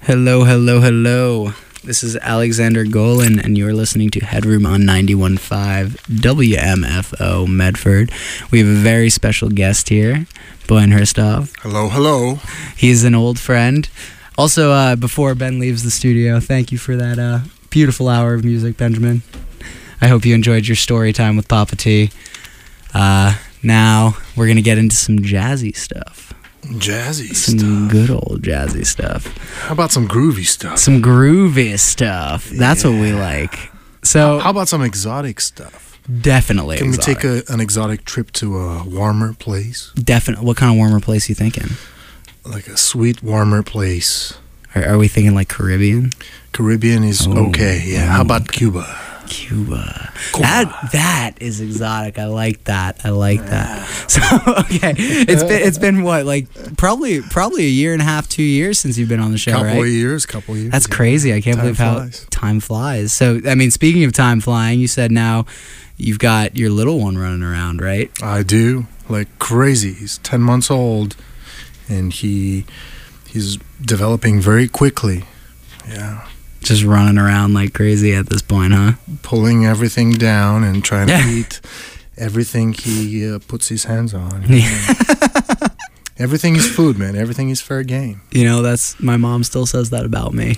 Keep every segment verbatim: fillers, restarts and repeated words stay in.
Hello, hello, hello. This is Alexander Golan, and you're listening to Headroom on ninety-one point five W M F O Medford. We have a very special guest here, Boyan Hristov. Hello, hello. He's an old friend. Also, uh, before Ben leaves the studio, thank you for that uh, beautiful hour of music, Benjamin. I hope you enjoyed your story time with Papa T. Uh, now, we're going to get into some jazzy stuff. Jazzy some stuff. Good old jazzy stuff. How about some groovy stuff? Some groovy stuff. That's yeah. what we like. So, how about some exotic stuff? Definitely. Can exotic. we take a, an exotic trip to a warmer place? Definitely. What kind of warmer place are you thinking? Like a sweet, warmer place. Are, are we thinking like Caribbean? Caribbean is oh, okay. Yeah. Oh, how about Cuba? Cuba. Cuba. That that is exotic. I like that. I like that. So okay, it's been it's been what like probably probably a year and a half, two years since you've been on the show, couple right? Couple of years, couple of years. That's yeah. crazy. I can't time believe flies. how time flies. So I mean, speaking of time flying, you said now you've got your little one running around, right? I do, like crazy. He's ten months old, and he he's developing very quickly. Yeah. Just running around like crazy at this point, huh? Pulling everything down and trying to eat everything he uh, puts his hands on. Yeah. Everything is food, man. Everything is fair game. You know, that's my mom still says that about me.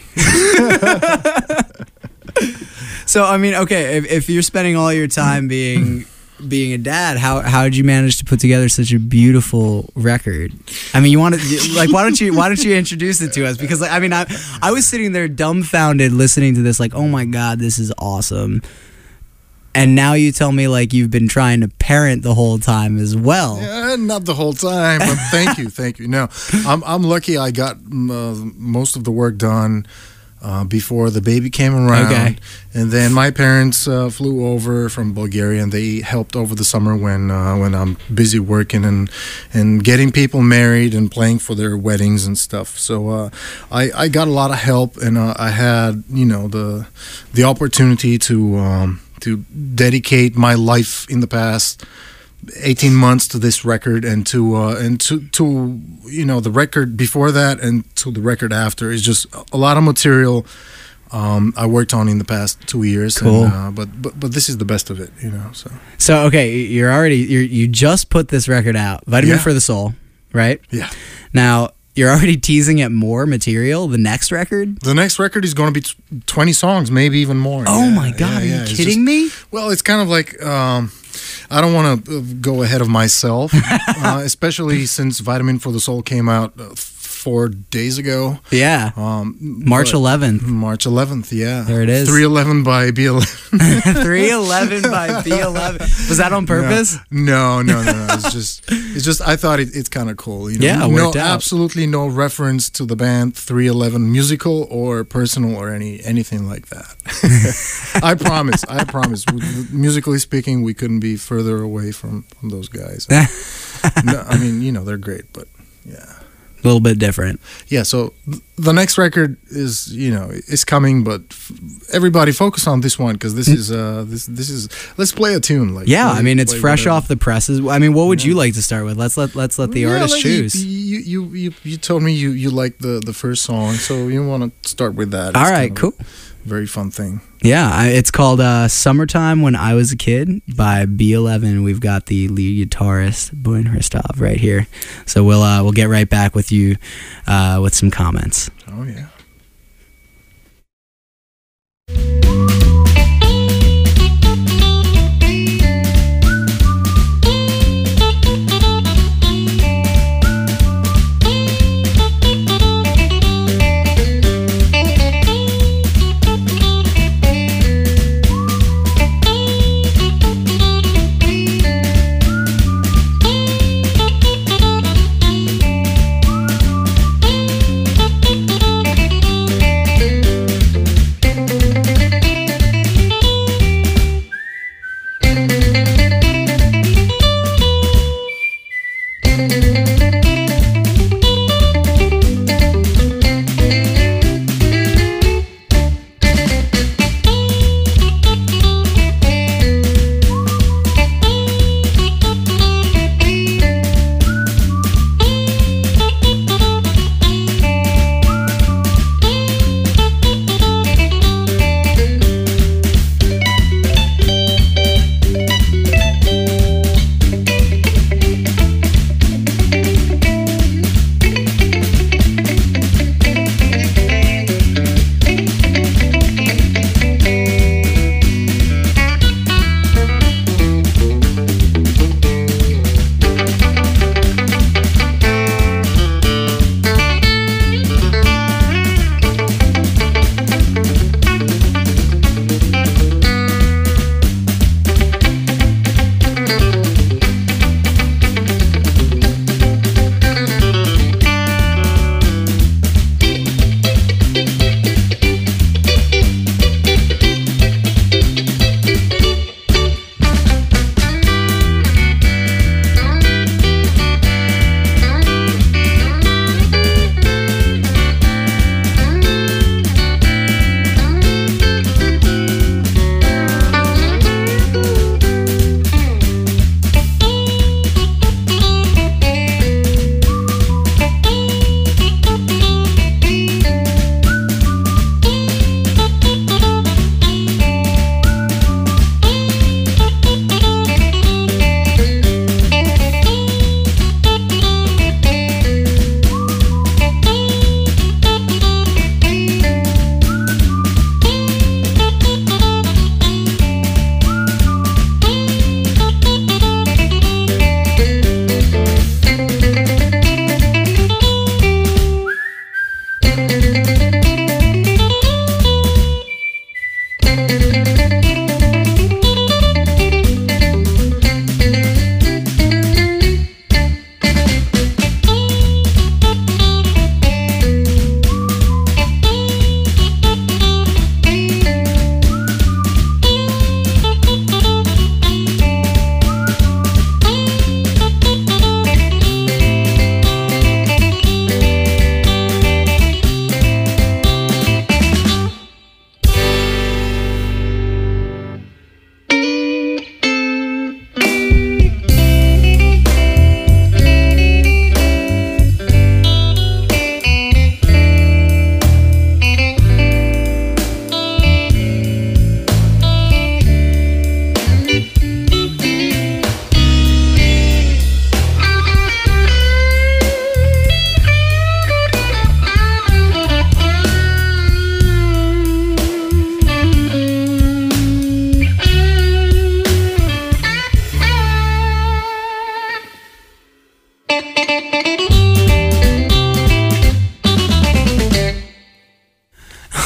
So, I mean, okay, if, if you're spending all your time being being a dad, how how did you manage to put together such a beautiful record? I mean, you want to like why don't you why don't you introduce it to us? Because like, I mean, I I was sitting there dumbfounded listening to this, like, oh my god, this is awesome. And now you tell me like you've been trying to parent the whole time as well. Yeah, not the whole time, but thank you, thank you. No, I'm I'm lucky. I got uh, most of the work done Uh, before the baby came around. Okay. And then my parents uh, flew over from Bulgaria, and they helped over the summer when uh, when I'm busy working and and getting people married and playing for their weddings and stuff. So uh, I I got a lot of help, and uh, I had you know the the opportunity to um, to dedicate my life in the past eighteen months to this record, and to uh, and to to you know the record before that and to the record after is just a lot of material um, I worked on in the past two years. Cool. And, uh, but but but this is the best of it, you know. So so okay, you're already you you just put this record out, Vitamin yeah. for the Soul, right? Yeah. Now you're already teasing at more material. The next record. The next record is going to be twenty songs, maybe even more. Oh yeah, my god, yeah, are you yeah. kidding just, me? Well, it's kind of like. Um, I don't want to go ahead of myself, uh, especially since Vitamin for the Soul came out uh, four days ago. Yeah. Um, March eleventh. March eleventh, yeah. There it is. three eleven by B eleven. three eleven by B eleven. Was that on purpose? No, no, no, no. no. It's just, it's just. I thought it, it's kind of cool. You know? Yeah, it no, worked out. Absolutely no reference to the band three eleven musical or personal or any anything like that. I promise. I promise. Musically speaking, we couldn't be further away from, from those guys. No, I mean, you know, they're great, but yeah. A little bit different. Yeah, so th- the next record is, you know, is coming, but f- everybody focus on this one because this is, uh, this this is. Let's play a tune, like. Yeah, play, I mean, it's fresh whatever. off the presses. I mean, what would yeah. you like to start with? Let's let let's let the yeah, artist like choose. You you, you you told me you you like the the first song, so you want to start with that. All it's right, kind of cool. Very fun thing. Yeah, I, it's called uh, "Summertime When I Was a Kid" by B eleven. We've got the lead guitarist Boyan Hristov right here, so we'll uh, we'll get right back with you uh, with some comments. Oh yeah.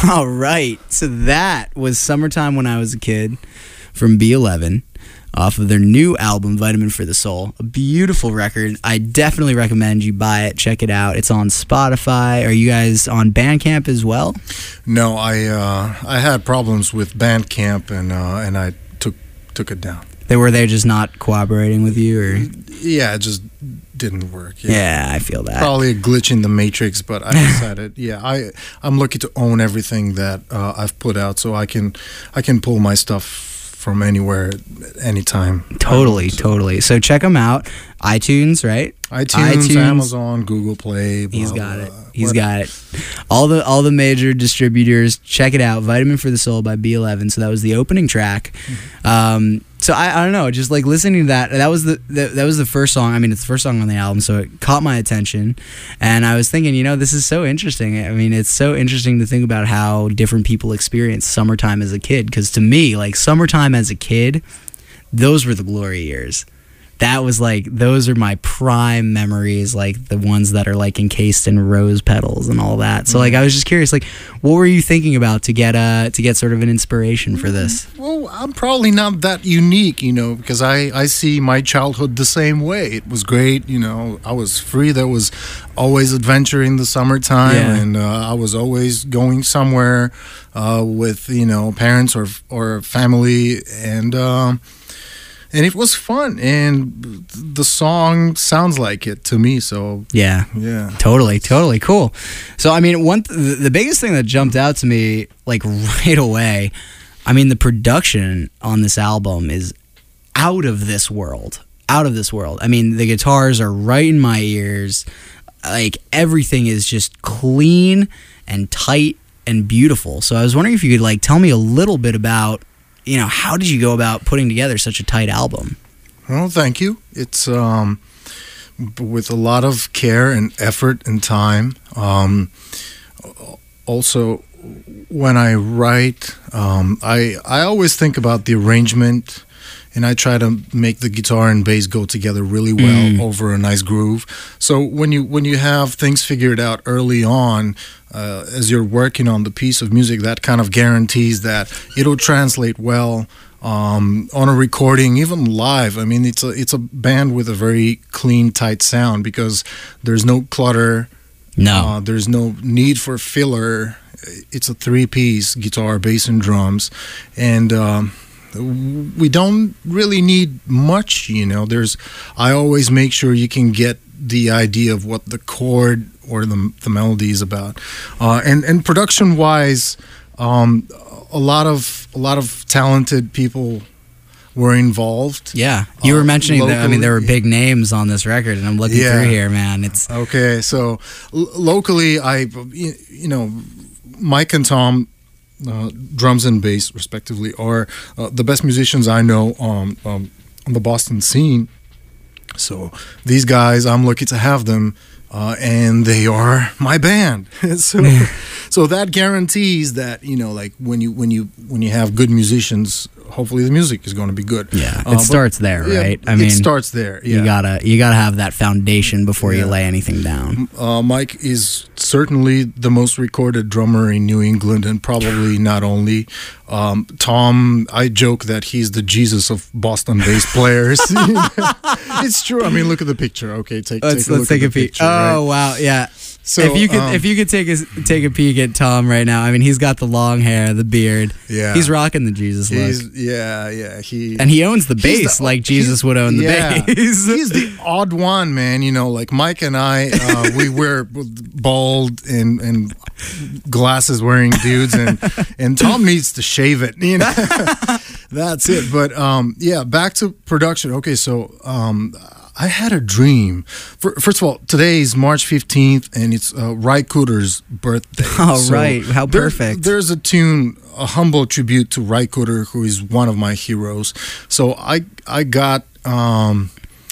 All right. So that was Summertime When I Was a Kid from B eleven off of their new album, Vitamin for the Soul. A beautiful record. I definitely recommend you buy it. Check it out. It's on Spotify. Are you guys on Bandcamp as well? No, I uh, I had problems with Bandcamp, and uh, and I took took it down. They were they just not cooperating with you, or yeah, it just didn't work. Yeah, I feel that. Probably a glitch in the matrix, but I decided, yeah, I I'm lucky to own everything that uh, I've put out, so I can I can pull my stuff from anywhere, anytime. Totally, so. totally. So check them out. iTunes, right? iTunes, iTunes, Amazon, Google Play. Blah, he's got it. Blah. He's what? got it. All the all the major distributors. Check it out. Vitamin for the Soul by B eleven. So that was the opening track. Mm-hmm. Um, so I, I don't know. Just like listening to that. That was the, the that was the first song. I mean, it's the first song on the album, so it caught my attention. And I was thinking, you know, this is so interesting. I mean, it's so interesting to think about how different people experience summertime as a kid. Because to me, like summertime as a kid, those were the glory years. That was like, those are my prime memories, like the ones that are like encased in rose petals and all that. So like, I was just curious, like, what were you thinking about to get uh to get sort of an inspiration for this? Well, I'm probably not that unique, you know, because I, I see my childhood the same way. It was great, you know, I was free. There was always adventure in the summertime, yeah. and uh, I was always going somewhere uh, with, you know, parents or, or family, and... Um, And it was fun, and the song sounds like it to me. So yeah, yeah, totally, totally cool. So I mean, one th- the biggest thing that jumped out to me like right away, I mean, the production on this album is out of this world, out of this world. I mean, the guitars are right in my ears. Like everything is just clean and tight and beautiful. So I was wondering if you could like tell me a little bit about, you know, how did you go about putting together such a tight album? Well, thank you. It's um, with a lot of care and effort and time. Um, also, when I write, um, I I always think about the arrangement, and I try to make the guitar and bass go together really well mm. over a nice groove. So when you when you have things figured out early on, uh, as you're working on the piece of music, that kind of guarantees that it'll translate well um, on a recording, even live. I mean, it's a it's a band with a very clean, tight sound because there's no clutter. No, uh, there's no need for filler. It's a three-piece guitar, bass, and drums, and um, we don't really need much, you know. There's, I always make sure you can get the idea of what the chord or the the melody is about, uh, and and production wise, um, a lot of a lot of talented people were involved. Yeah, you were uh, mentioning locally. that. I mean, there were big names on this record, and I'm looking yeah. through here, man. It's okay. So l- locally, I you know, Mike and Tom. Uh, drums and bass, respectively, are uh, the best musicians I know um, um, on the Boston scene. So these guys, I'm lucky to have them, uh, and they are my band. so, so that guarantees that, you know, like when you when you when you have good musicians, hopefully the music is going to be good. Yeah, it uh, starts there, yeah, right? I mean, it starts there. Yeah. You gotta you gotta have that foundation before yeah. you lay anything down. Uh, Mike is certainly the most recorded drummer in New England, and probably not only. Um, Tom, I joke that he's the Jesus of Boston bass players. It's true. I mean, look at the picture. Okay, take, let's take a let's look take at a the peek. picture, Oh right? wow, yeah. So if you could um, if you could take a take a peek at Tom right now, I mean, he's got the long hair, the beard. Yeah, he's rocking the Jesus look. He's, yeah, yeah. He and he owns the bass the, like Jesus would own the yeah, bass. He's the odd one, man. You know, like Mike and I, uh, we wear bald and and glasses wearing dudes, and and Tom needs to shave it. You know, that's it. But um, yeah, back to production. Okay, so um. I had a dream. First of all, today is March fifteenth, and it's uh, Ry Cooder's birthday. Oh, so right. How perfect. There, there's a tune, a humble tribute to Ry Cooder, who is one of my heroes. So I I got um,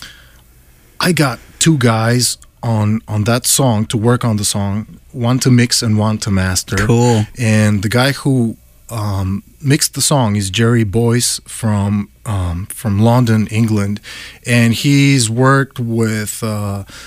I got two guys on, on that song to work on the song, one to mix and one to master. Cool. And the guy who um, mixed the song is Jerry Boyce from um, from London, England, and he's worked with uh,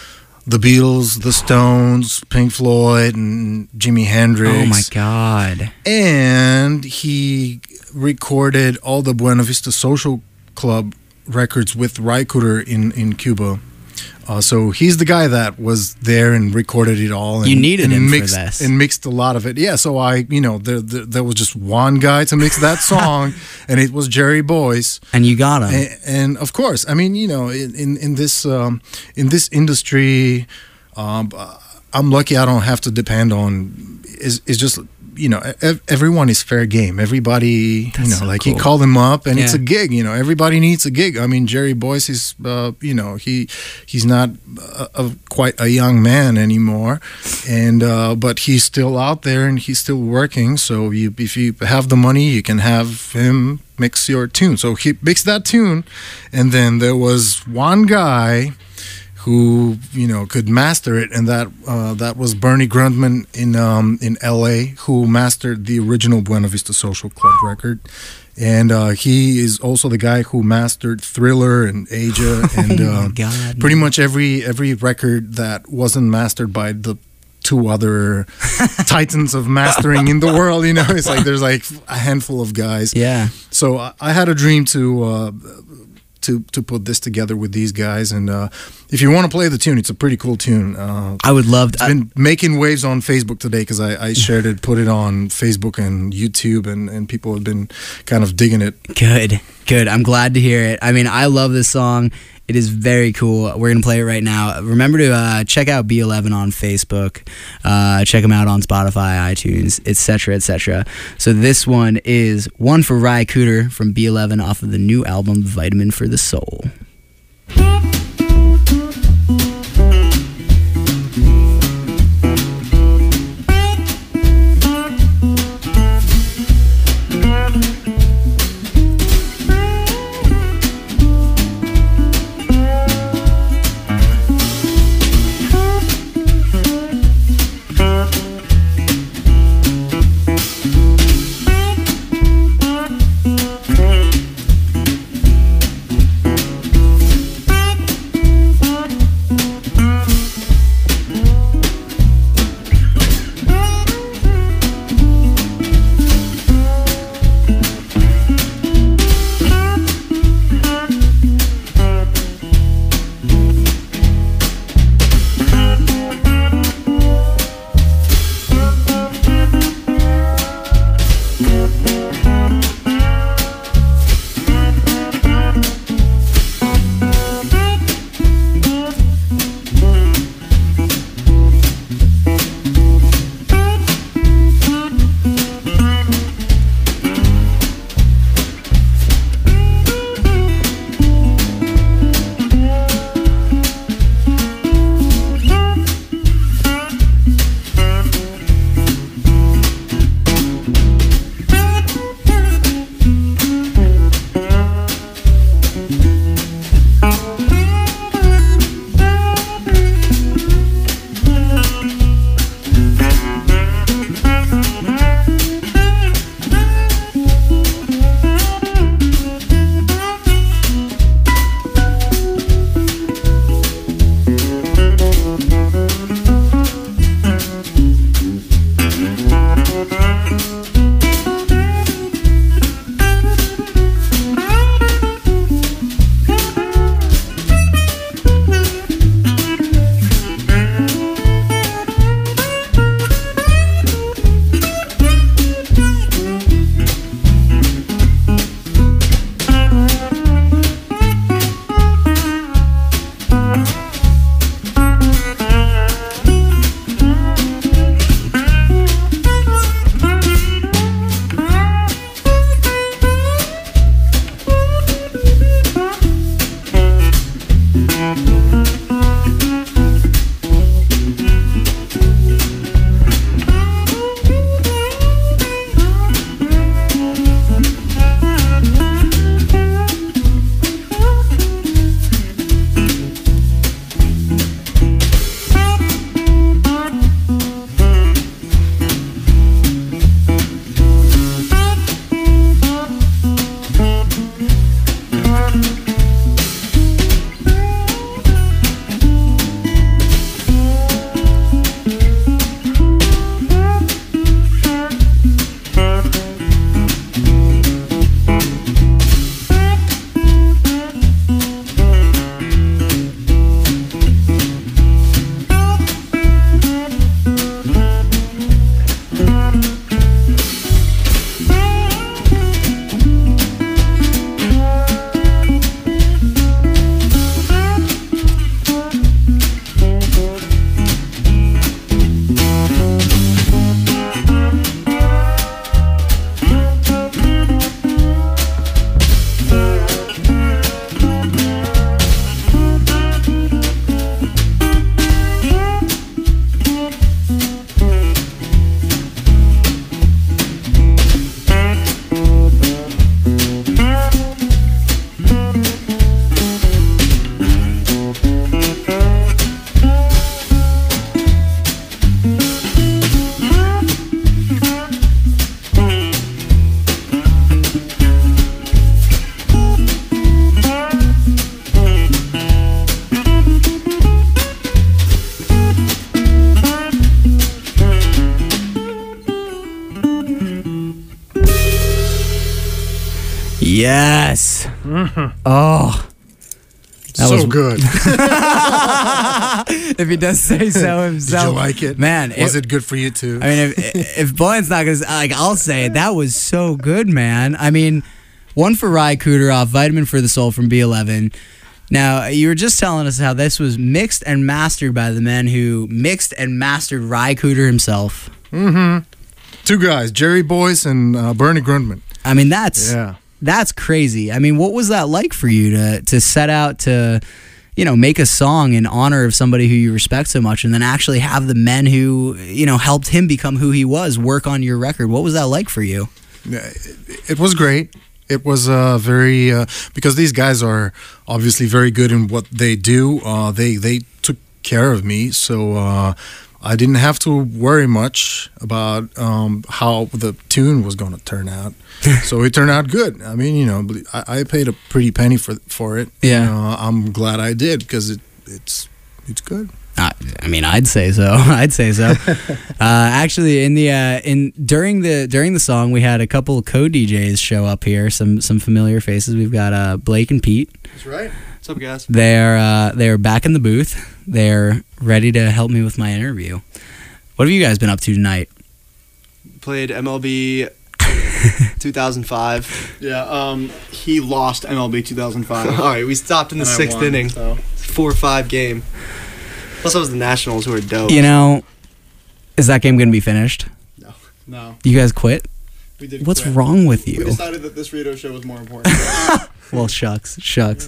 the Beatles, the Stones, Pink Floyd, and Jimi Hendrix. Oh my God! And he recorded all the Buena Vista Social Club records with Ry Cooder in in Cuba. Uh, so he's the guy that was there and recorded it all. And, you needed and him mixed, for this. and mixed a lot of it. Yeah, so I, you know, there, there, there was just one guy to mix that song, and it was Jerry Boyce. And you got him. And, and of course, I mean, you know, in in, in this um, in this industry, um, I'm lucky I don't have to depend on. Is is just. You know, ev- everyone is fair game. Everybody, That's you know, so like cool. he called him up, and Yeah. it's a gig. You know, everybody needs a gig. I mean, Jerry Boyce is, uh, you know, he he's not a, a, quite a young man anymore, and uh, but he's still out there and he's still working. So you, if you have the money, you can have him mix your tune. So he mixed that tune, and then there was one guy who, you know, could master it, and that uh, that was Bernie Grundman in um, in L A, who mastered the original Buena Vista Social Club record, and uh, he is also the guy who mastered Thriller and Aja and oh my uh, God, pretty man. much every every record that wasn't mastered by the two other titans of mastering in the world. You know, it's like there's like a handful of guys. Yeah. So I, I had a dream to. Uh, To, to put this together with these guys, and uh, if you want to play the tune, it's a pretty cool tune. Uh, I would love to. it's been making waves on Facebook today because I, I shared it, put it on Facebook and YouTube, and, and people have been kind of digging it. Good, good. I'm glad to hear it. I mean, I love this song. It is very cool. We're going to play it right now. Remember to uh, check out B eleven on Facebook. Uh, check them out on Spotify, iTunes, et cetera, et cetera. So this one is one for Ry Cooder from B eleven off of the new album, Vitamin for the Soul. Yes. Oh. That so was good. If he does say so himself. Did you like it? Man. Was it, it good for you too? I mean, if, if Blind's not going to, like, I'll say it. That was so good, man. I mean, one for Ry Cooder off Vitamin for the Soul from B eleven. Now, you were just telling us how this was mixed and mastered by the man who mixed and mastered Ry Cooder himself. Mm-hmm. Two guys, Jerry Boyce and uh, Bernie Grundman. I mean, that's... Yeah. That's crazy. I mean, what was that like for you to to set out to, you know, make a song in honor of somebody who you respect so much, and then actually have the men who, you know, helped him become who he was work on your record? What was that like for you? It, it was great. It was uh, very uh, because these guys are obviously very good in what they do. Uh, they they took care of me, so uh, I didn't have to worry much about um, how the tune was going to turn out. So it turned out good. I mean, you know, I, I paid a pretty penny for for it. Yeah, uh, I'm glad I did because it it's it's good. Uh, I mean, I'd say so. I'd say so. uh, actually, in the uh, in during the during the song, we had a couple of co-D Js show up here. Some some familiar faces. We've got uh, Blake and Pete. That's right. What's up, guys? They're uh, they're back in the booth. They're ready to help me with my interview. What have you guys been up to tonight? Played M L B two thousand five. Yeah, um, he lost M L B two thousand five. All right, we stopped in the And I sixth won, inning. so. four five game. Plus, it was the Nationals who were dope. You know, is that game going to be finished? No. No. You guys quit? We did What's quit. wrong with We you? decided that this radio show was more important. Well, shucks, shucks.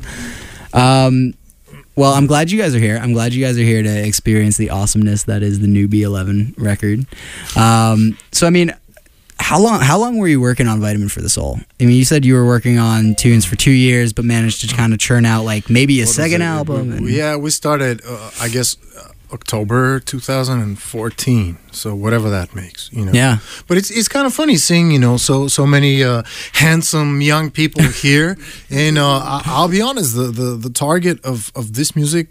Um, well, I'm glad you guys are here. I'm glad you guys are here to experience the awesomeness that is the new B eleven record. Um, so, I mean, how long how long were you working on Vitamin for the Soul? I mean, you said you were working on tunes for two years, but managed to kind of churn out like maybe a What is second it? album. We- and- yeah, we started, uh, I guess, uh, October two thousand fourteen. So whatever that makes, you know. Yeah. But it's it's kind of funny seeing, you know, so so many uh, handsome young people here. And uh, I, I'll be honest, the, the, the target of, of this music,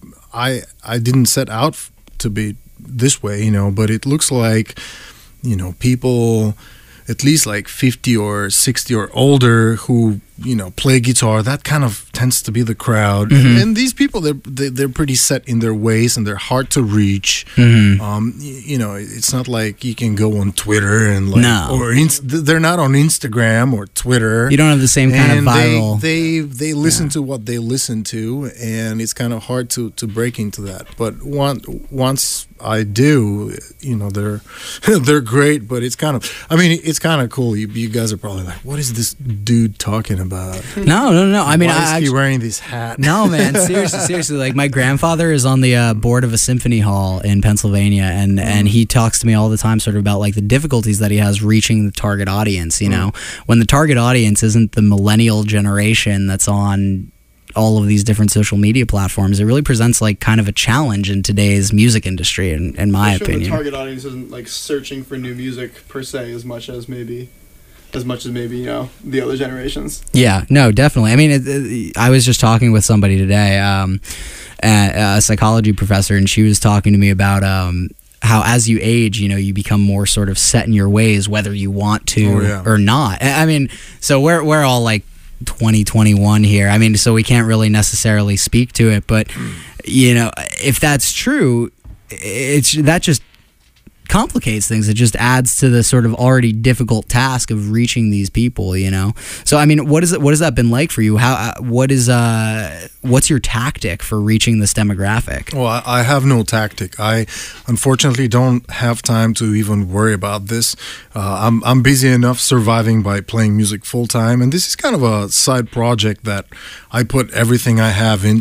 I I didn't set out f- to be this way, you know. But it looks like, you know, people at least like fifty or sixty or older who, you know, play guitar. That kind of tends to be the crowd. Mhm. And these people, they're they, they're pretty set in their ways and they're hard to reach. Mhm. Um, y- you know, it's not like you can go on Twitter and like, No. or inst- they're not on Instagram or Twitter. You don't have the same kind and of viral. They they, they listen Yeah. to what they listen to, and it's kind of hard to, to break into that. But one, once I do, you know, they're they're great. But it's kind of, I mean, it's kind of cool. You, you guys are probably like, what is this dude talking about? no, no, no. I mean, Why I is he actually, wearing this hat? no, man, seriously, seriously. Like my grandfather is on the uh, board of a symphony hall in Pennsylvania, and and he talks to me all the time, sort of about like the difficulties that he has reaching the target audience. You know, when the target audience isn't the millennial generation that's on all of these different social media platforms, it really presents like kind of a challenge in today's music industry, in, in my For sure, opinion. the target audience isn't like searching for new music per se as much as maybe, as much as maybe you know the other generations. Yeah, no, definitely. I mean, it, it, I was just talking with somebody today, um, a, a psychology professor, and she was talking to me about um, how as you age, you know, you become more sort of set in your ways, whether you want to Oh, yeah. or not. I I mean, so we're we're all like twenty twenty-one here. I mean, so we can't really necessarily speak to it, but you know, if that's true, it's that just complicates things. It just adds to the sort of already difficult task of reaching these people, you know. So I mean, what is it what has that been like for you? How uh, what is uh what's your tactic for reaching this demographic? Well, I, I have no tactic. I unfortunately don't have time to even worry about this. Uh, I'm I'm busy enough surviving by playing music full time, and this is kind of a side project that I put everything I have in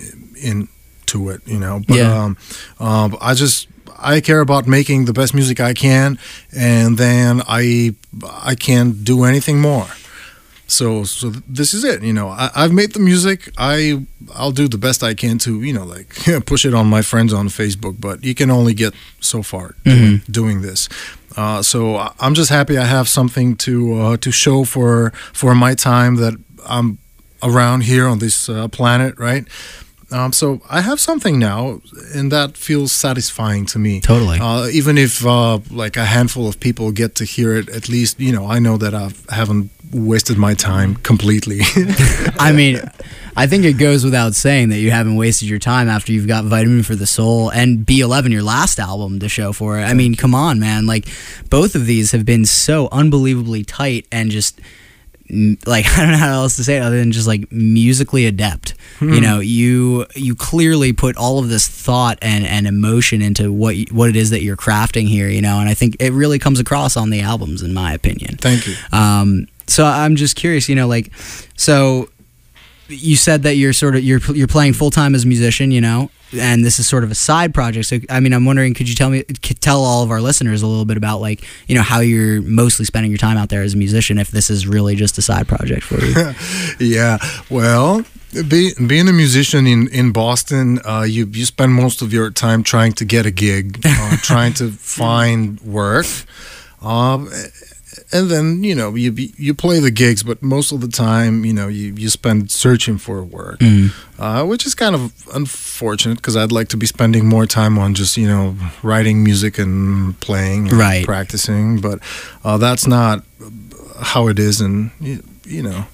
into it. You know, but Yeah. um, um, I just. I care about making the best music I can, and then I I can't do anything more. So so this is it. You know, I, I've made the music. I I'll do the best I can to you know like push it on my friends on Facebook. But you can only get so far doing, doing this. Uh, so I- I'm just happy I have something to uh, to show for for my time that I'm around here on this uh, planet, right? Um, so I have something now, and that feels satisfying to me. Totally. Uh, even if uh, like a handful of people get to hear it, at least you know I know that I haven't wasted my time completely. I mean, I think it goes without saying that you haven't wasted your time after you've got Vitamin for the Soul and B eleven, your last album, to show for it. I mean, come on, man. Like, both of these have been so unbelievably tight and just, like, I don't know how else to say it other than just, like, musically adept. Hmm. You know, you you clearly put all of this thought and, and emotion into what you, what it is that you're crafting here, you know, and I think it really comes across on the albums, in my opinion. Thank you. Um, so I'm just curious, you know, like, so you said that you're sort of you're you're playing full time as a musician, you know, and this is sort of a side project. So I mean, I'm wondering, could you tell me, tell all of our listeners a little bit about, like, you know, how you're mostly spending your time out there as a musician, if this is really just a side project for you? Yeah, well, be, being a musician in in Boston, uh, you you spend most of your time trying to get a gig, uh, trying to find work. Um, And then, you know, you you play the gigs, but most of the time, you know, you, you spend searching for work, mm. uh, which is kind of unfortunate because I'd like to be spending more time on just, you know, writing music and playing and right. practicing. But uh, that's not how it is. And, you, you know,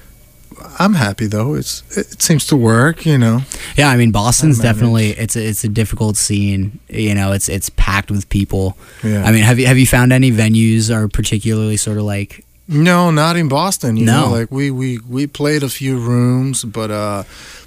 I'm happy, though. It's It seems to work, you know. Yeah, I mean, Boston's definitely, it's a, it's a difficult scene. You know, it's it's packed with people. Yeah. I mean, have you have you found any venues are particularly sort of like... No, not in Boston. You no. know, like we, we, we played a few rooms, but uh,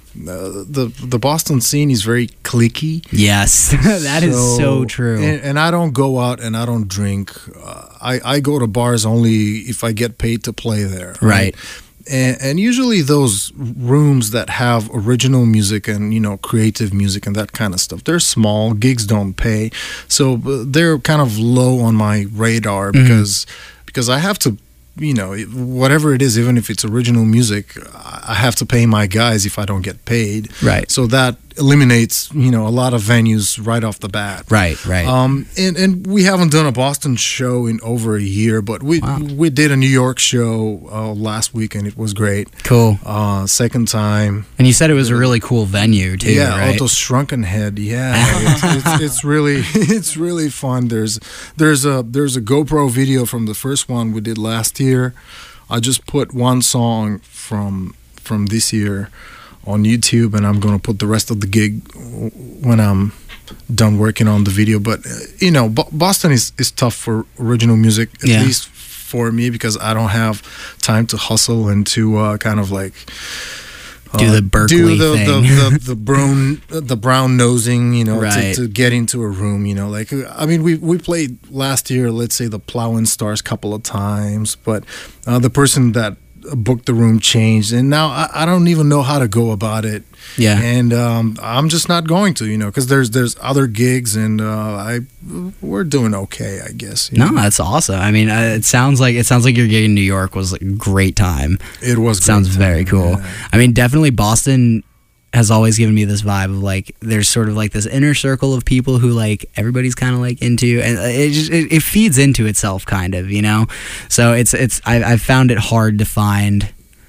the the Boston scene is very cliquey. Yes, that so, is so true. And, and I don't go out and I don't drink. Uh, I, I go to bars only if I get paid to play there. Right. right? And, and usually those rooms that have original music and, you know, creative music and that kind of stuff, they're small, gigs don't pay. So they're kind of low on my radar because mm-hmm. because I have to, you know, whatever it is, even if it's original music, I have to pay my guys if I don't get paid. Right. So that eliminates, you know, a lot of venues right off the bat. Right, right. Um, and, and we haven't done a Boston show in over a year, but we wow. we did a New York show uh, last week, and it was great. Cool. Uh, second time. And you said it was a really cool venue too, yeah, right? Otto Shrunken Head. Yeah, it's, it's, it's really it's really fun. There's there's a there's a GoPro video from the first one we did last year. I just put one song from from this year on YouTube, and I'm going to put the rest of the gig when I'm done working on the video. But, uh, you know, Bo- Boston is, is tough for original music, at yeah. least for me, because I don't have time to hustle and to uh, kind of like... Uh, do the Berkeley do the, thing. the, the, the, brown, the brown nosing, you know, right. to, to get into a room, you know. Like, I mean, we we played last year, let's say, the Plowing Stars a couple of times, but uh, the person that booked the room changed, and now I, I don't even know how to go about it. Yeah, and um, I'm just not going to, you know, because there's there's other gigs, and uh, I we're doing okay, I guess. No, know? That's awesome. I mean, uh, it sounds like it sounds like your gig in New York was like a great time. It was. It sounds time, very cool. Yeah. I mean, definitely Boston has always given me this vibe of like there's sort of like this inner circle of people who like everybody's kind of like into, and it just it, it feeds into itself kind of, you know. So it's it's I, I've found it hard to find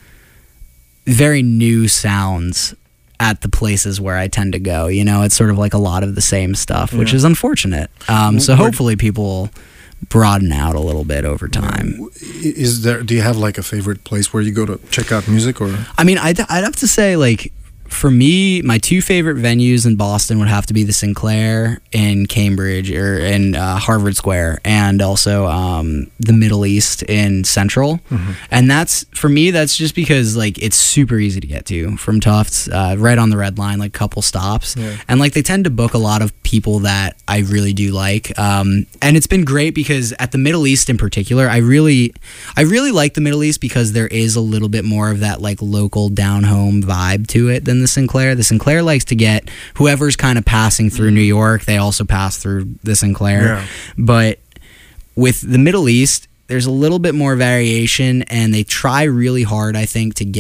very new sounds at the places where I tend to go. You know, it's sort of like a lot of the same stuff, which yeah. is unfortunate. Um, so hopefully people broaden out a little bit over time. Is there? Do you have like a favorite place where you go to check out music, or? I mean, I'd I'd have to say like. For me, my two favorite venues in Boston would have to be the Sinclair in Cambridge or in uh, Harvard Square, and also um, the Middle East in Central. Mm-hmm. And that's, for me, that's just because like it's super easy to get to from Tufts, uh, right on the Red Line, like couple stops. Yeah. And like they tend to book a lot of people that I really do like. Um, and it's been great because at the Middle East in particular, I really, I really like the Middle East because there is a little bit more of that like local down home vibe to it than the Sinclair. The Sinclair likes to get whoever's kind of passing through New York, they also pass through the Sinclair. Yeah. But with the Middle East, there's a little bit more variation, and they try really hard, I think, to get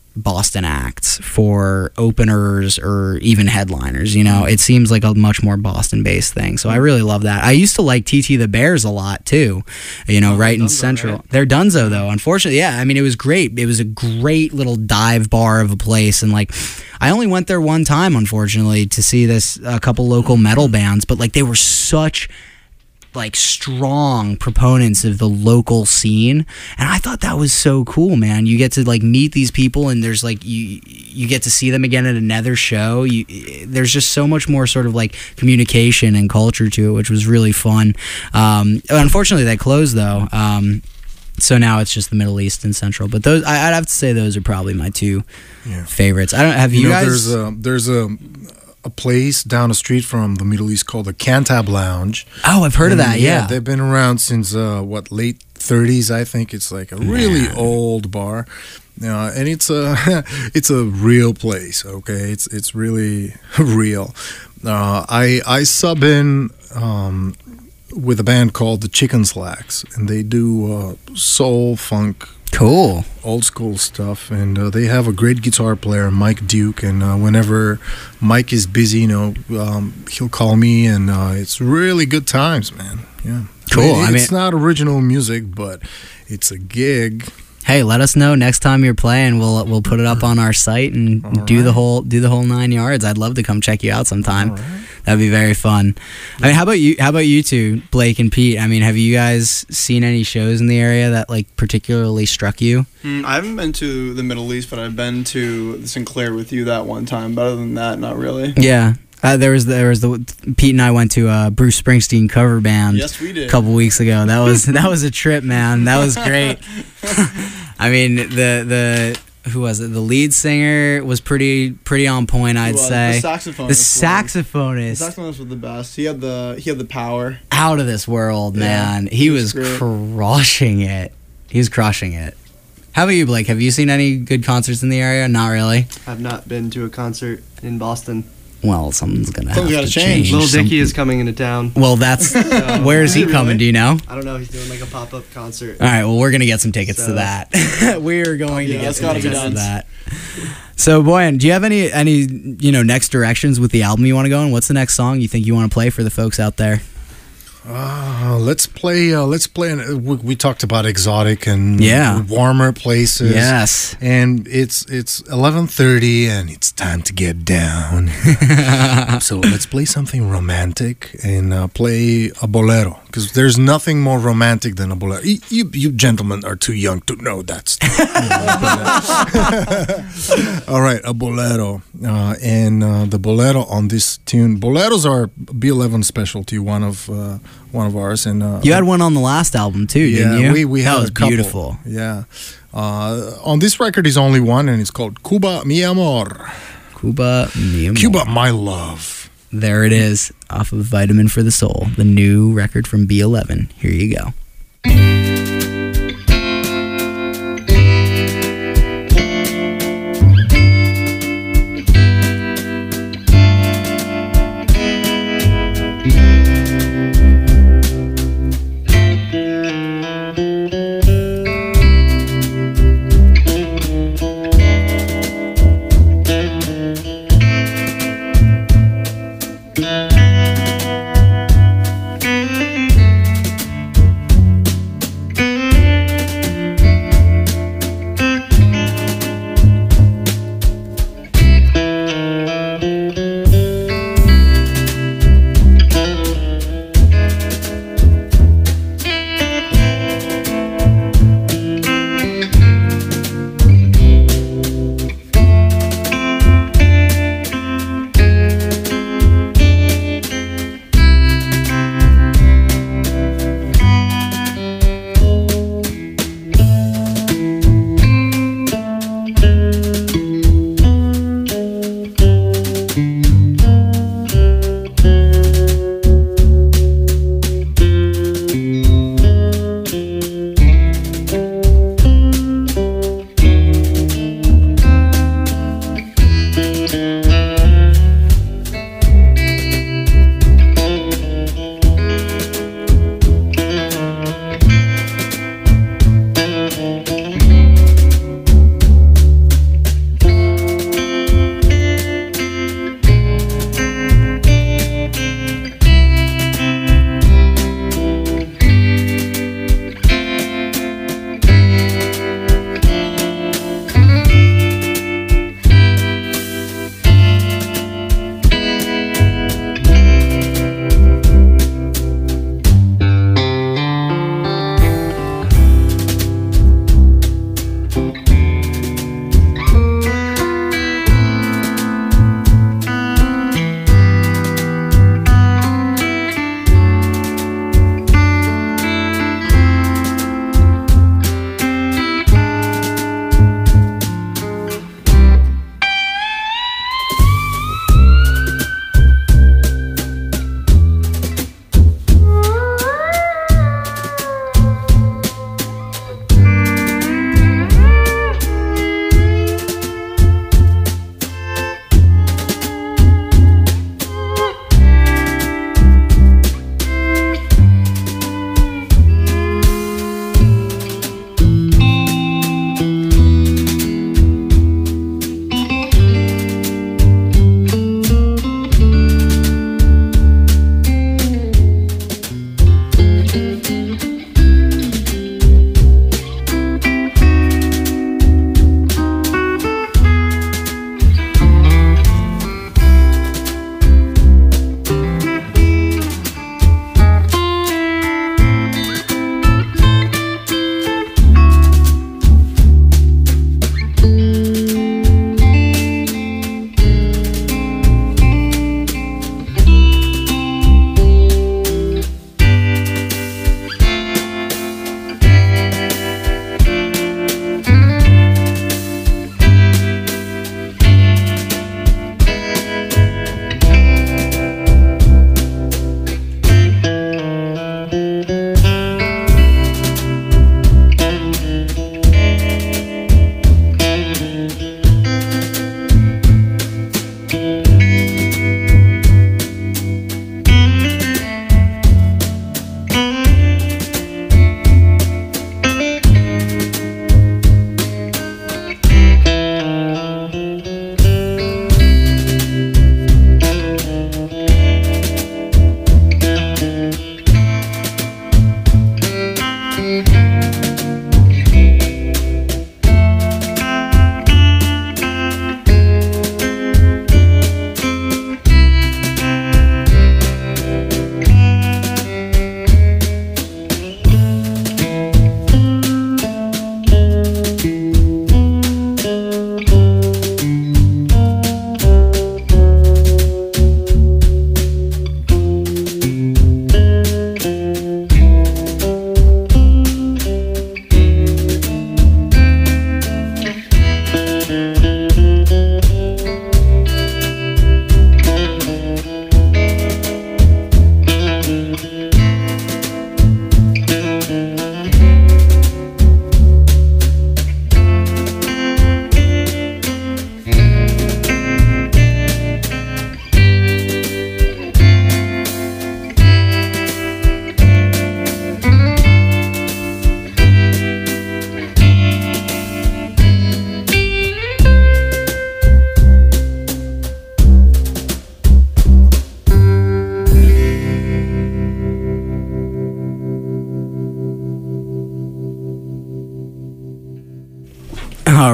Boston acts for openers or even headliners. You know, it seems like a much more Boston-based thing. So I really love that. I used to like T T the Bears a lot too. You know, Oh, right in Dunzo, Central. right? They're Dunzo though. Unfortunately, yeah. I mean, it was great. It was a great little dive bar of a place, and like, I only went there one time, unfortunately, to see this a couple local metal bands. But like, they were such like strong proponents of the local scene, and I thought that was so cool, man. You get to like meet these people, and there's like you you get to see them again at another show. You there's just so much more sort of like communication and culture to it, which was really fun. Um, unfortunately, they closed though. Um, so now it's just the Middle East and Central. But those, I, I'd have to say, those are probably my two Yeah. favorites. I don't have you, You know, guys. there's a there's a a place down the street from the Middle East called the Cantab Lounge. oh, I've heard of And, that. Yeah. they've been around since uh, what late thirties, I think. It's like a really Man. old bar, uh, and it's a it's a real place. Okay, it's it's really real. Uh, I I sub in um, with a band called the Chicken Slacks, and they do uh, soul funk. Cool. Old school stuff, and uh, they have a great guitar player, Mike Duke. And uh, whenever Mike is busy, you know, um, he'll call me, and uh, it's really good times, man. Yeah, Cool. I I mean, it's mean- not original music, but it's a gig. Hey, let us know next time you're playing. We'll we'll put it up on our site and All do the right. whole do the whole nine yards. I'd love to come check you out sometime. All right. That'd be very fun. I mean, how about you? How about you two, Blake and Pete? I mean, have you guys seen any shows in the area that like particularly struck you? Mm, I haven't been to the Middle East, but I've been to the Sinclair with you that one time. But other than that, not really. Yeah, uh, there was there was the Pete and I went to a Bruce Springsteen cover band. Yes, we did. A couple weeks ago. That was that was a trip, man. That was great. I mean, the the who was it? The lead singer was pretty pretty on point, I'd Well, say. the saxophonist. The was- saxophonist, The saxophonist was the best. He had the he had the power. out of this world, Yeah, man. He, he was, was great. crushing it. He was crushing it. How about you, Blake? Have you seen any good concerts in the area? Not really. I've not been to a concert in Boston. Well, something's gonna Something's have gotta to change. change. Little Some- Dicky is coming into town. Well, that's where is he Really? coming? Do you know? I don't know. He's doing like a pop up concert. All right, well, we're going to get some tickets to So- that. We're going to Yeah, get that's some gotta be tickets to done. that. So, Boyan, do you have any, any you know, next directions with the album you want to go in? What's the next song you think you want to play for the folks out there? Uh, let's play. Uh, let's play. An, we, we talked about exotic and Yeah. warmer places. Yes. And it's it's eleven thirty, and it's time to get down. So let's play something romantic and uh, play a bolero, because there's nothing more romantic than a bolero. You, you, you gentlemen are too young to know that stuff. All right, a bolero, uh, and uh, the bolero on this tune. Boleros are B eleven specialty, one of uh, one of ours, and uh, You had one on the last album, too, yeah, didn't you? we we that had was a couple. beautiful. Yeah, uh, on this record is only one, and it's called Cuba Mi Amor. Cuba, Mi Amor. Cuba, my love. There it is, off of Vitamin for the Soul, the new record from B eleven. Here you go. Thank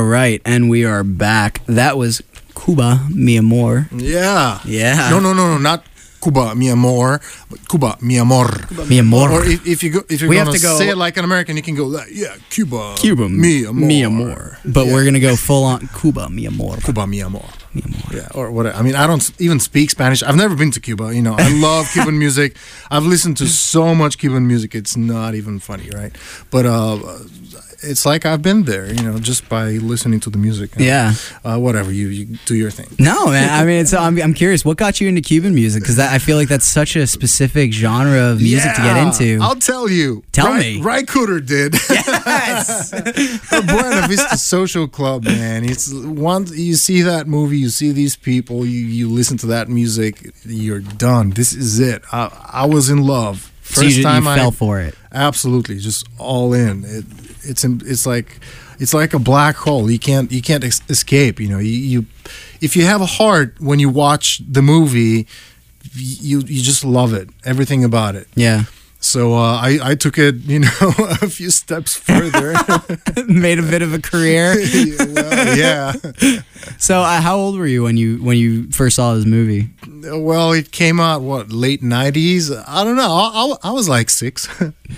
right, and we are back. That was Cuba, Mi Amor. Yeah. Yeah. No, no, no, no, not Cuba, mi amor, but Cuba, mi amor. Mi Amor. Or if, if you go, if you're We gonna have to go- say it like an American, you can go, like, yeah, Cuba, Cuba, mi amor, Mi Amor. But Yeah. we're going to go full on Cuba, Mi Amor. Cuba, mi amor. Mi Amor. Yeah, or what? I mean, I don't even speak Spanish. I've never been to Cuba. You know, I love Cuban music. I've listened to so much Cuban music. It's not even funny, right? But uh, it's like I've been there. You know, just by listening to the music. And, Yeah. Uh, whatever. You you do your thing. No, man. I mean, it's, I'm, I'm curious. What got you into Cuban music? Because I feel like that's such a specific genre of music to get Yeah, into. I'll tell you. Tell Ry- me. Ry Cooder did. Yes. The Buena Vista Social Club, man. It's once you see that movie, you see these people, you, you listen to that music, you're done. This is it. I, I was in love. First so you, time you I fell for it. absolutely just all in. It, it's it's like it's like a black hole. You can't you can't ex- escape. You know, you, you if you have a heart when you watch the movie, you you just love it. Everything about it. Yeah. So uh, I I took it, you know, a few steps further. Made a bit of a career. Well, yeah. So, uh, how old were you when you when you first saw this movie? Well, it came out what late nineties. I don't know. I, I, I was like six.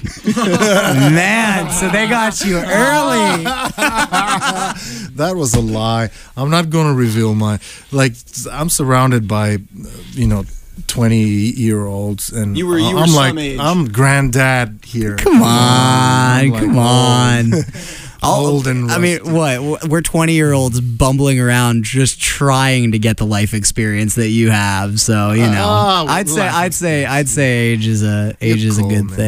Man, so they got you early. That was a lie. I'm not going to reveal my like. I'm surrounded by, uh, you know, twenty year olds, and You were- you were I'm like some age. I'm granddad here. Come on, I'm like come on. Old and I mean, what? We're twenty year olds bumbling around just trying to get the life experience that you have. So you know, Ah, I'd say, life I'd say, I'd say, age is a age You're is a cool, good man.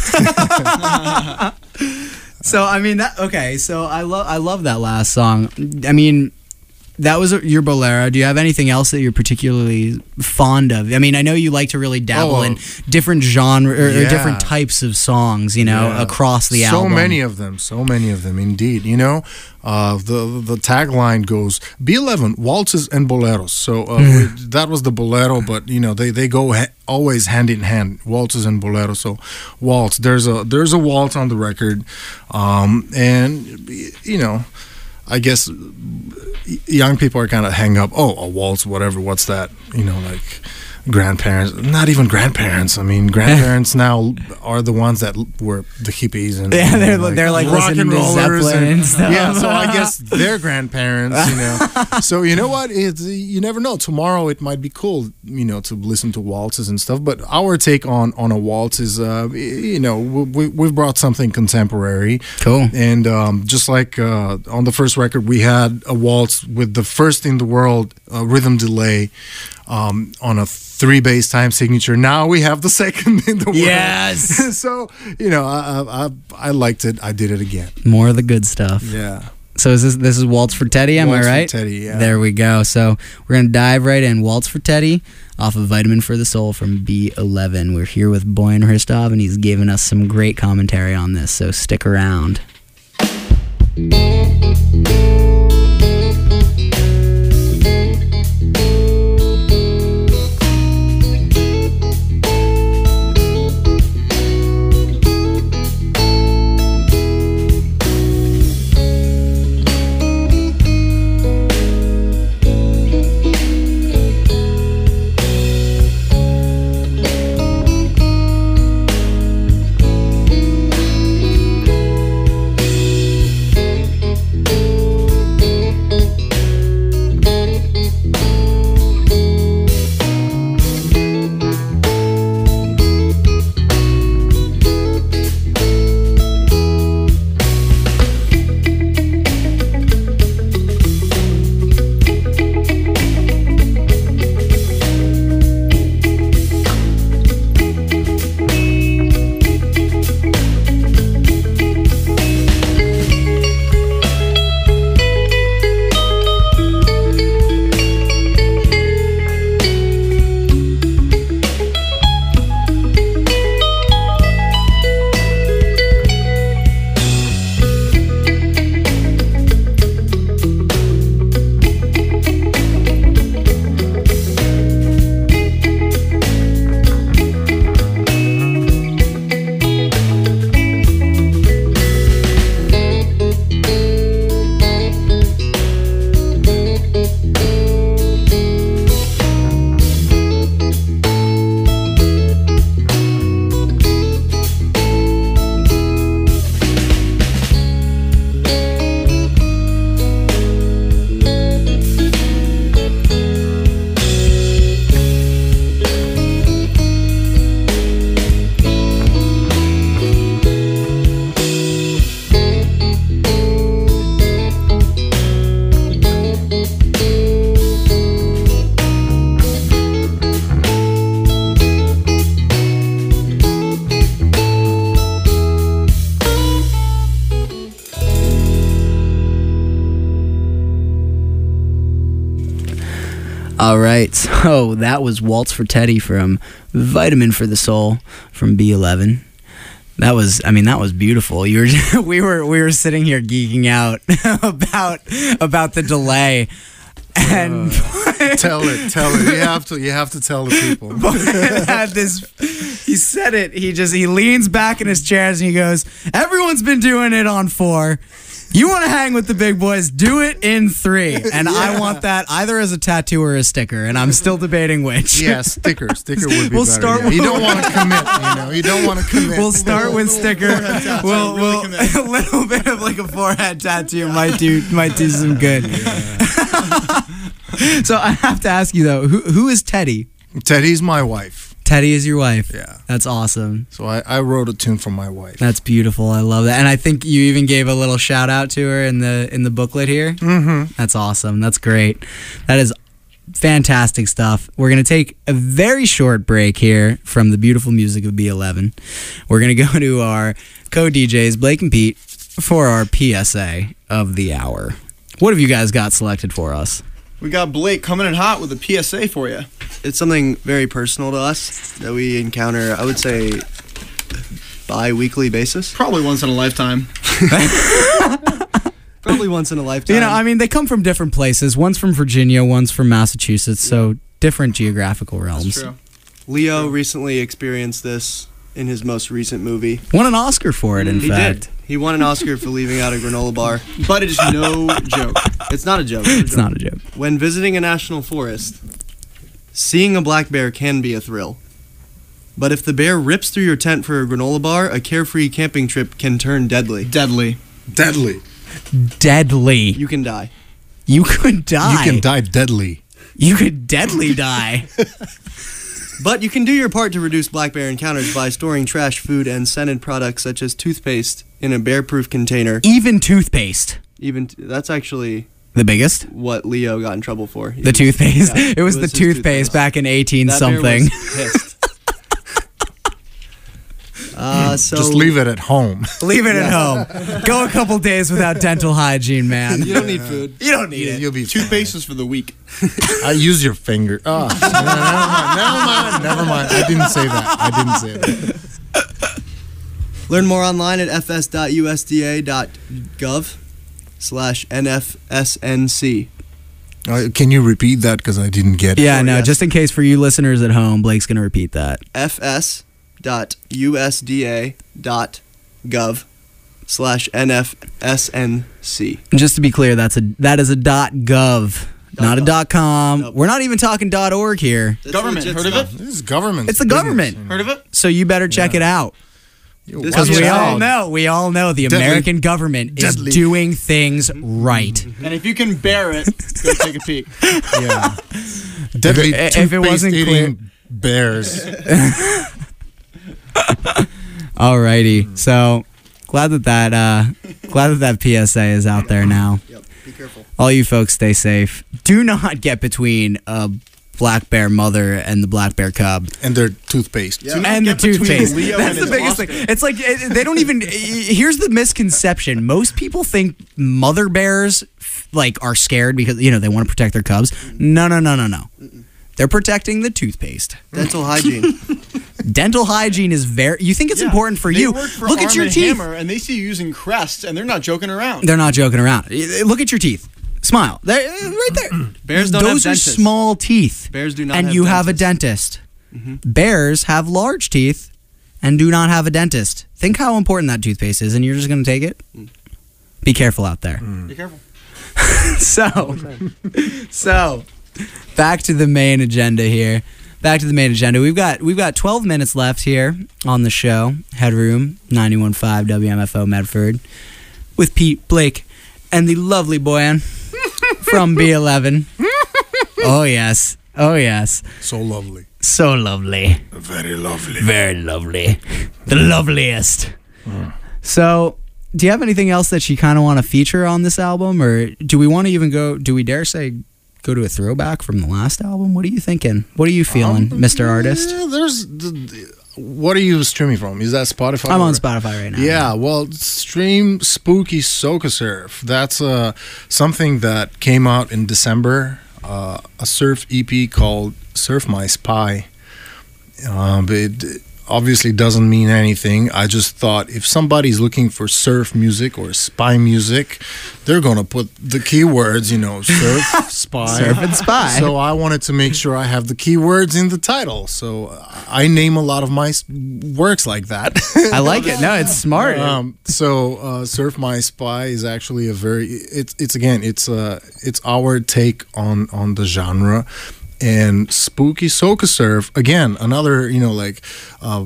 thing. So I mean, that okay. So I love, I love that last song. I mean, that was your bolero. Do you have anything else that you're particularly fond of? I mean, I know you like to really dabble Oh, in different genre or, or yeah. different types of songs, you know, Yeah. across the so album. So many of them, so many of them, indeed. You know, uh, the the tagline goes B eleven waltzes and boleros. So uh, we- that was the bolero, but you know they they go ha- always hand in hand, waltzes and boleros. So waltz, there's a there's a waltz on the record, um, and you know. I guess young people are kind of hang up. Oh, a waltz, whatever. What's that? You know, like grandparents. Not even grandparents. I mean, grandparents now are the ones that were the hippies and Yeah, they're- and, they're, like, rock listening and to rollers Zeppelin and stuff. Yeah, so I guess their grandparents. You know, so you know what? It's, you never know. Tomorrow it might be cool. You know, to listen to waltzes and stuff. But our take on on a waltz is, uh, you know, we we've brought something contemporary. Cool. And um, just like uh, on the first record, we had a waltz with the first in the world uh, rhythm delay um, on a three bass time signature. Now we have the second in the world. Yes. So you know, I, I I liked it. I did it again. More of the good stuff. Yeah. So is this this is Waltz for Teddy? Am Waltz for I right? Teddy, yeah. There we go. So we're gonna dive right in. Waltz for Teddy off of Vitamin for the Soul from B eleven. We're here with Boyan Hristov, and he's giving us some great commentary on this. So stick around. All right, so that was Waltz for Teddy from Vitamin for the Soul from B eleven. That was, I mean, that was beautiful. You were, we were, we were sitting here geeking out about about the delay, and Uh, tell it, tell it. You have to, you have to tell the people. had this. He said it. He just he leans back in his chairs and he goes, "Everyone's been doing it on four. You want to hang with the big boys? Do it in three." And yeah. I want that either as a tattoo or a sticker, and I'm still debating which. Yeah, sticker. Sticker would be we'll better. Start Yeah. You don't want to commit, you know. You don't want to commit. We'll start with sticker. We'll, we'll a little bit of like a forehead tattoo might do might do some good. Yeah. So I have to ask you though, who who is Teddy? Teddy's my wife. Teddy is your wife. Yeah. That's awesome. So I, I wrote a tune for my wife. That's beautiful. I love that. And I think you even gave a little shout out to her in the in the booklet here. Mm-hmm. That's awesome. That's great. That is fantastic stuff. We're going to take a very short break here from the beautiful music of B eleven. We're going to go to our co-D Js, Blake and Pete, for our P S A of the hour. What have you guys got selected for us? We got Blake coming in hot with a P S A for you. It's something very personal to us that we encounter, I would say, bi-weekly basis. Probably once in a lifetime. Probably once in a lifetime. You know, I mean, they come from different places. One's from Virginia, one's from Massachusetts, so different geographical realms. That's true. Leo recently experienced this in his most recent movie. Won an Oscar for it, in he fact. did. He won an Oscar for leaving out a granola bar. But it is no joke. It's not a joke. It's not a joke. When visiting a national forest, seeing a black bear can be a thrill. But if the bear rips through your tent for a granola bar, a carefree camping trip can turn deadly. Deadly. Deadly. Deadly. You can die. You could die. You can die deadly. You could deadly die. But you can do your part to reduce black bear encounters by storing trash, food, and scented products such as toothpaste in a bear-proof container. Even toothpaste. Even t- that's actually the biggest. What Leo got in trouble for. He the was, toothpaste. Yeah, it was, it was the toothpaste, toothpaste back in eighteen that something. Bear was pissed. Uh, so just leave it at home. Leave it yeah. at home. Go a couple days without dental hygiene, man. You don't need food. You don't need you, it. You'll be toothpaste is for the weak. I use your finger. Oh, never mind. Never mind. Never mind. I didn't say that. I didn't say that. Learn more online at f s dot u s d a dot gov slash n f s n c. Uh, can you repeat that because I didn't get it? Yeah, oh, no. Yes. Just in case for you listeners at home, Blake's gonna repeat that. f s dot u s d a dot gov slash n f s n c. Just to be clear, that's a that is a dot gov, dot not gov. a dot com. Nope. We're not even talking dot org here. That's government, heard stuff. of it? This is government. It's the business. government. Heard of it? So you better check yeah. it out. Because we all know, we all know the Deadly. American government Deadly. is doing things right. And if you can bear it, go take a peek. Yeah. Deadly if it, if it wasn't clear, bears. Alrighty, so glad that that uh, glad that that P S A is out there now. Yep. Be careful. All you folks, stay safe. Do not get between a black bear mother and the black bear cub and their toothpaste. Yeah. and the toothpaste. Leo That's and the biggest Oscar. thing. It's like it, they don't even. Here's the misconception: most people think mother bears like are scared because you know they want to protect their cubs. No, no, no, no, no. They're protecting the toothpaste. Dental hygiene. Dental hygiene is very. You think it's Yeah. important for they you? Work for Look Arm at your and teeth. Hammer, and they see you using Crest, and they're not joking around. They're not joking around. Look at your teeth. Smile. They're right there. Bears don't Those have are dentists. small teeth. Bears do not and have you dentists. have a dentist. Mm-hmm. Bears have large teeth and do not have a dentist. Think how important that toothpaste is, and you're just going to take it? Mm. Be careful out there. Be careful. so, so back to the main agenda here. Back to the main agenda. We've got we've got twelve minutes left here on the show. Headroom ninety-one point five W M F O Medford with Pete, Blake, and the lovely Boyan from B eleven. Oh yes, oh yes, So lovely. so lovely, Very lovely. very lovely, the loveliest. So, do you have anything else that you kind of want to feature on this album, or do we want to even go? Do we dare say? Go to a throwback from the last album? What are you thinking? What are you feeling, Um, Mister Artist? Yeah, there's. The, the, what are you streaming from? Is that Spotify? I'm or- on Spotify right now. Yeah, well, stream Spooky Soca Surf. That's uh, something that came out in December uh, a surf E P called Surf My Spy. Uh, but it obviously doesn't mean anything. I just thought if somebody's looking for surf music or spy music, they're gonna put the keywords, you know, surf, spy, Surf and spy. So I wanted to make sure I have the keywords in the title. So I name a lot of my s- works like that. I like it. No, it's smart. Um, so uh, Surf My Spy is actually a very it's it's again it's uh it's our take on on the genre. And Spooky Soca Surf, again, another, you know, like uh,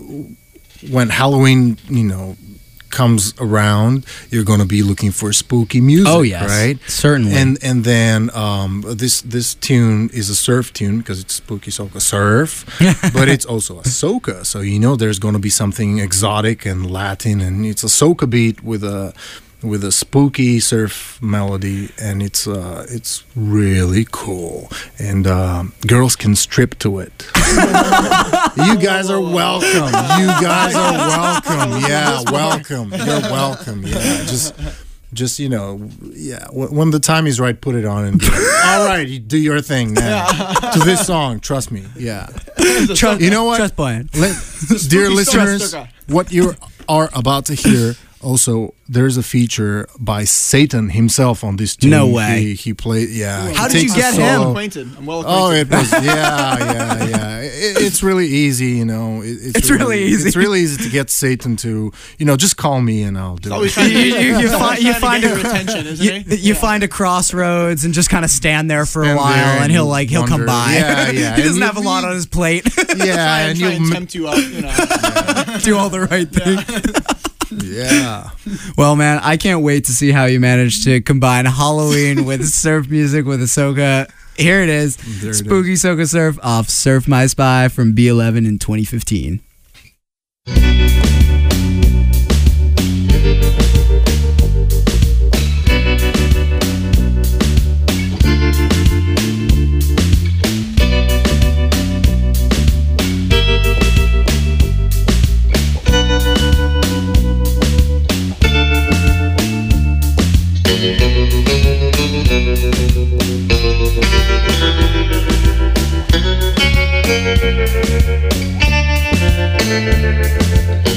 when Halloween, you know, comes around, you're going to be looking for spooky music, Oh, yes. right? Certainly. And and then um, this this tune is a surf tune because it's Spooky Soca Surf, but it's also a soca. So, you know, there's going to be something exotic and Latin, and it's a soca beat with a with a spooky surf melody, and it's uh, it's really cool. And um, girls can strip to it. You guys are welcome. You guys are welcome. Yeah, welcome. You're welcome. Yeah, just. Just, you know, yeah, when the time is right, put it on and be like, all right, you do your thing now. To this song, trust me. Yeah. Trust, You know what? Trust Brian. Let, dear listeners, Soca. what you are about to hear, also, there's a feature by Satan himself on this tune. No way. He, he played, yeah. How he did you takes a get him? solo. Acquainted. I'm well Oh, acquainted. it was yeah, yeah, yeah. It, it's really easy, you know. It, it's, It's really easy. It's really easy to get Satan to, you know, just call me and I'll do Always it. trying to, You- you- you always find- you trying to find get a- your attention, isn't You, he? you Yeah. find a crossroads and just kind of stand there for a Stand while, there and he'll and like he'll come wonder. by. Yeah, yeah. he And doesn't you- have a lot on his plate. Yeah, Try and, and try you, and tempt you up, you know. Do all the right thing. yeah. Well, man, I can't wait to see how you manage to combine Halloween with surf music with a soca. Here it is, There it Spooky Soca Surf off Surf My Spy from B eleven in twenty fifteen. Thank you.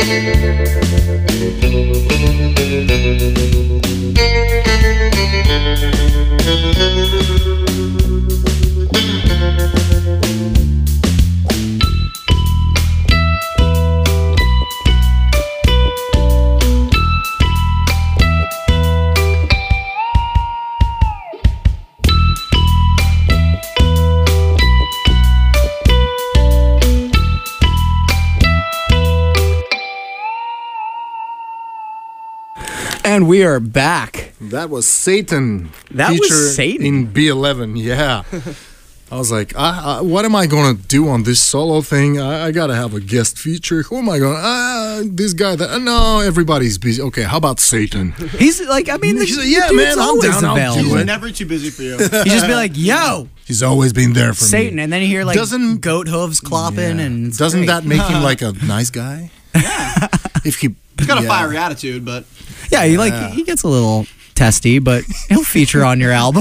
And we are back. That was Satan. That was feature Satan? in B eleven. Yeah. I was like, I, I, what am I gonna do on this solo thing? I, I gotta have a guest feature. Who am I gonna? Ah, this guy. That uh, no, everybody's busy. Okay, how about Satan? He's like, I mean, the, He's like, the yeah, dude's man, I'm always down, I'll do available. it. He's never too busy for you. You just be like, yo, He's always been there for Satan, me. and then you hear like Doesn't- goat hooves clopping, Yeah. and it's doesn't great. that make him like a nice guy? Yeah. If he, He's got a yeah. fiery attitude, but Yeah, he like Yeah. he gets a little testy, but he'll feature on your album.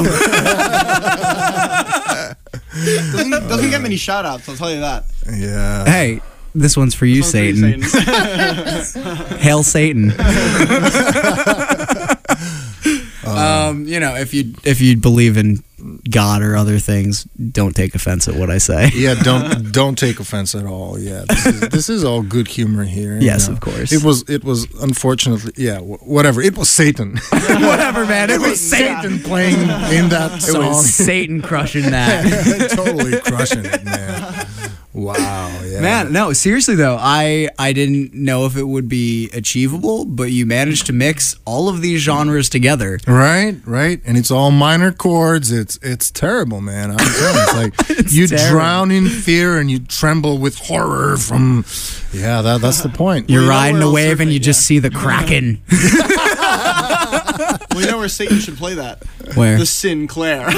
doesn't, doesn't get many shout outs, I'll tell you that. Yeah. Hey, this one's for you, Sounds pretty Satan. Satan. Hail Satan. um, you know, if you if you believe in God or other things, don't take offense at what I say. Yeah, don't don't take offense at all. Yeah, this is, this is all good humor here. you Yes, know. of course. It was it was unfortunately yeah wh- whatever. It was Satan. Whatever, man. It was Satan playing in that It song. was Satan crushing that. Totally crushing it, man. Wow. Yeah. Man, no, seriously though, I I didn't know if it would be achievable, but you managed to mix all of these genres together. Right, right, and it's all minor chords. It's it's terrible, man. I'm telling you, it's like It's you terrible. drown in fear and you tremble with horror from. Yeah, that that's the point. You're Well, you know riding where a else wave and surfing, you just yeah. see the kraken. Well, you know where Satan should play that? Where? The Sinclair.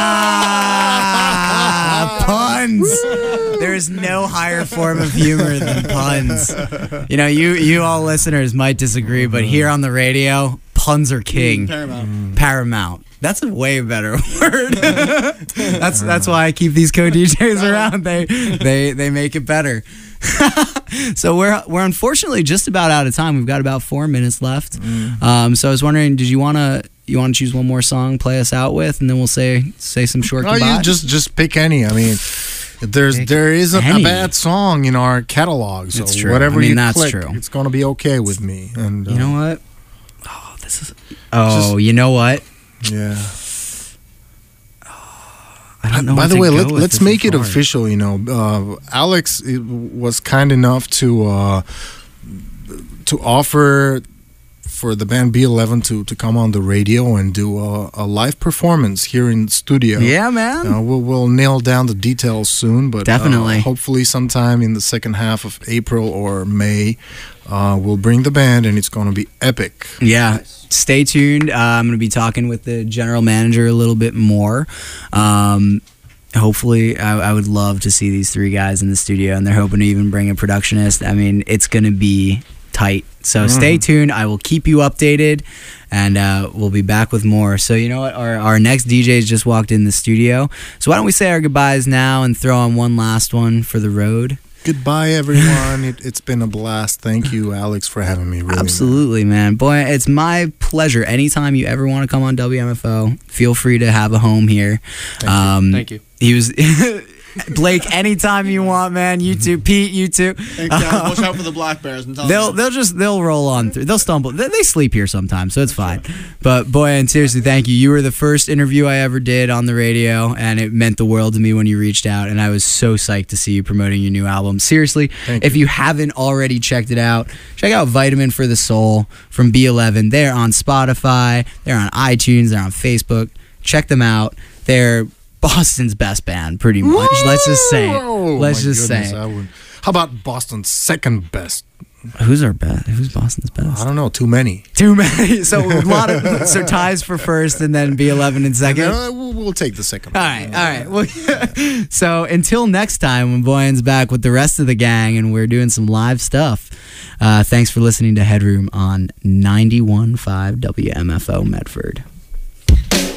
Ah, puns. There is no higher form of humor than puns. You know, you you all listeners might disagree, but here on the radio, puns are king. Paramount. Paramount. That's a way better word. that's that's why I keep these co-D Js around. They they they make it better. So we're we're unfortunately just about out of time. We've got about four minutes left. Um, so I was wondering, did you wanna you wanna choose one more song, play us out with, and then we'll say say some short No, goodbyes? you just just pick any. I mean, there's Pick there isn't any. a bad song in our catalog. So It's true. whatever I mean, you that's click, true. it's gonna be okay with me. And uh, You know what? Oh, this is. Oh, you know what? yeah. I don't know. By what the to way, go let, with. let's This make is it hard. official. You know, uh, Alex uh, was kind enough to uh, to offer for the band B eleven to, to come on the radio and do a, a live performance here in studio. Yeah, man. Uh, we'll, we'll nail down the details soon, but Definitely. uh, hopefully sometime in the second half of April or May, uh, we'll bring the band and it's going to be epic. Yeah. Stay tuned. Uh, I'm going to be talking with the general manager a little bit more. Um, hopefully, I, I would love to see these three guys in the studio, and they're hoping to even bring a productionist. I mean, it's going to be tight. So stay tuned. I will keep you updated, and uh, we'll be back with more. So you know what? Our, our next D Js just walked in the studio. So why don't we say our goodbyes now and throw on one last one for the road? Goodbye, everyone. it, it's been a blast. Thank you, Alex, for having me. Really, man. Absolutely, man. Boy, it's my pleasure. Anytime you ever want to come on W M F O, feel free to have a home here. Thank you. um, Thank you. He was Blake. Anytime you want, man. You too, Pete. You too. Hey, guys, watch out for the black bears and tell They'll them. they'll just they'll roll on through. They'll stumble. They, they sleep here sometimes, so it's fine. But boy, and seriously, thank you. You were the first interview I ever did on the radio, and it meant the world to me when you reached out. And I was so psyched to see you promoting your new album. Seriously, Thank if you. you haven't already checked it out, check out Vitamin for the Soul from B eleven. They're on Spotify. They're on iTunes. They're on Facebook. Check them out. They're Boston's best band, pretty much. Let's just say it. Oh, Let's my just goodness, say I it. would- How about Boston's second best? Who's our best? Who's Boston's best? I don't know. Too many. Too many. So a lot of so ties for first, and then B eleven in second. Uh, we'll, we'll take the second. All right, all right. Well, so until next time, when Boyan's back with the rest of the gang, and we're doing some live stuff. Uh, thanks for listening to Headroom on ninety-one point five W M F O Medford.